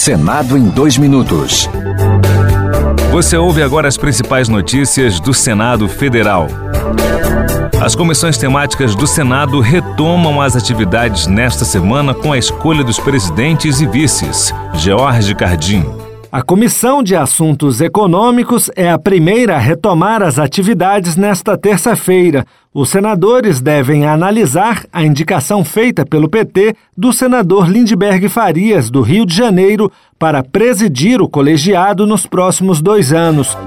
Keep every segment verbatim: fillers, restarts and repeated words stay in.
Senado em dois minutos. Você ouve agora as principais notícias do Senado Federal. As comissões temáticas do Senado retomam as atividades nesta semana com a escolha dos presidentes e vices. George Cardim. A Comissão de Assuntos Econômicos é a primeira a retomar as atividades nesta terça-feira. Os senadores devem analisar a indicação feita pelo P T do senador Lindbergh Farias, do Rio de Janeiro, para presidir o colegiado nos próximos dois anos.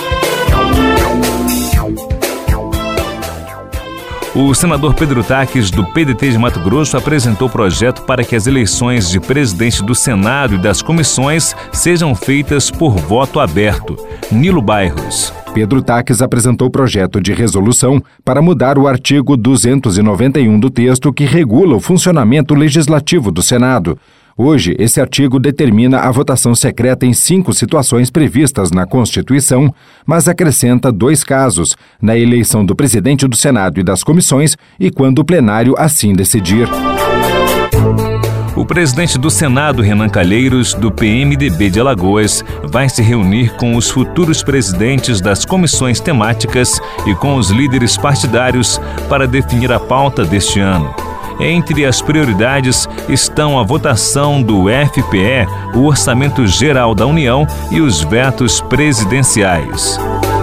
O senador Pedro Taques, do P D T de Mato Grosso, apresentou projeto para que as eleições de presidente do Senado e das comissões sejam feitas por voto aberto. Nilo Bairros. Pedro Taques apresentou projeto de resolução para mudar o artigo duzentos e noventa e um do texto que regula o funcionamento legislativo do Senado. Hoje, esse artigo determina a votação secreta em cinco situações previstas na Constituição, mas acrescenta dois casos, na eleição do presidente do Senado e das comissões e quando o plenário assim decidir. O presidente do Senado, Renan Calheiros, do P M D B de Alagoas, vai se reunir com os futuros presidentes das comissões temáticas e com os líderes partidários para definir a pauta deste ano. Entre as prioridades estão a votação do F P E, o Orçamento Geral da União e os vetos presidenciais.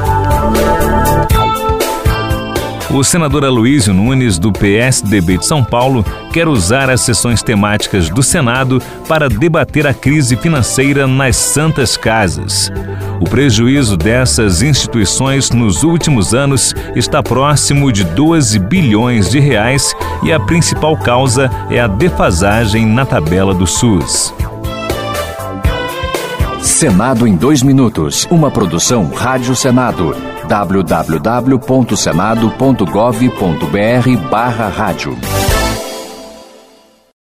O senador Aloysio Nunes, do P S D B de São Paulo, quer usar as sessões temáticas do Senado para debater a crise financeira nas Santas Casas. O prejuízo dessas instituições nos últimos anos está próximo de doze bilhões de reais e a principal causa é a defasagem na tabela do SUS. Senado em dois minutos, uma produção Rádio Senado. w w w ponto senado ponto gov ponto b r barra rádio.